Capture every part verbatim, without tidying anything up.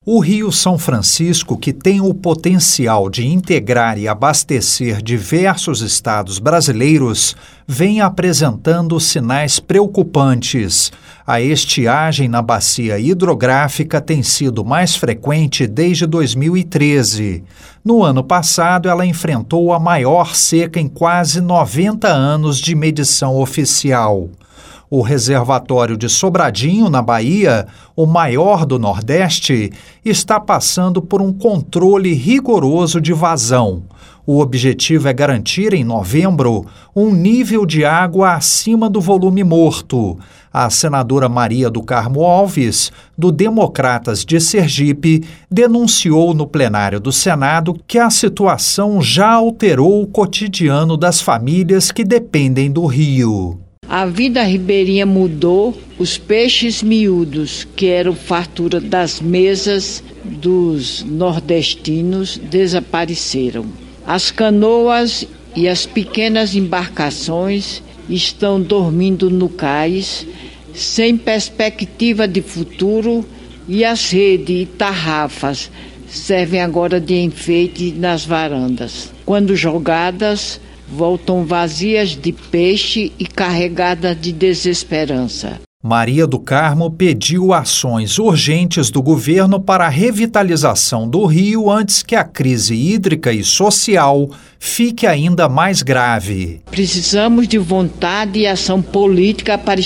O Rio São Francisco, que tem o potencial de integrar e abastecer diversos estados brasileiros, vem apresentando sinais preocupantes. A estiagem na bacia hidrográfica tem sido mais frequente desde dois mil e treze. No ano passado, ela enfrentou a maior seca em quase noventa anos de medição oficial. O reservatório de Sobradinho, na Bahia, o maior do Nordeste, está passando por um controle rigoroso de vazão. O objetivo é garantir, em novembro, um nível de água acima do volume morto. A senadora Maria do Carmo Alves, do Democratas de Sergipe, denunciou no plenário do Senado que a situação já alterou o cotidiano das famílias que dependem do rio. A vida ribeirinha mudou, os peixes miúdos, que eram fartura das mesas dos nordestinos, desapareceram. As canoas e as pequenas embarcações estão dormindo no cais, sem perspectiva de futuro, e as redes e tarrafas servem agora de enfeite nas varandas. Quando jogadas, voltam vazias de peixe e carregadas de desesperança. Maria do Carmo pediu ações urgentes do governo para a revitalização do rio antes que a crise hídrica e social fique ainda mais grave. Precisamos de vontade e ação política para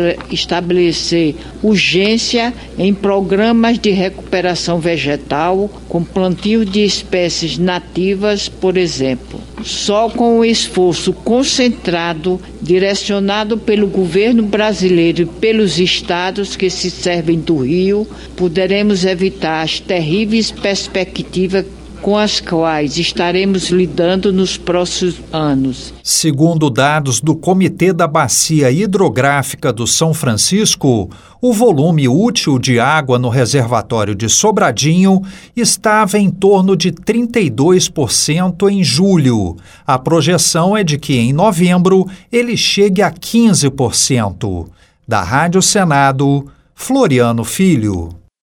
estabelecer urgência em programas de recuperação vegetal, com plantio de espécies nativas, por exemplo. Só com o esforço concentrado, direcionado pelo governo brasileiro e pelos estados que se servem do rio, poderemos evitar as terríveis perspectivas com as quais estaremos lidando nos próximos anos. Segundo dados do Comitê da Bacia Hidrográfica do São Francisco, o volume útil de água no reservatório de Sobradinho estava em torno de trinta e dois por cento em julho. A projeção é de que em novembro ele chegue a quinze por cento. Da Rádio Senado, Floriano Filho.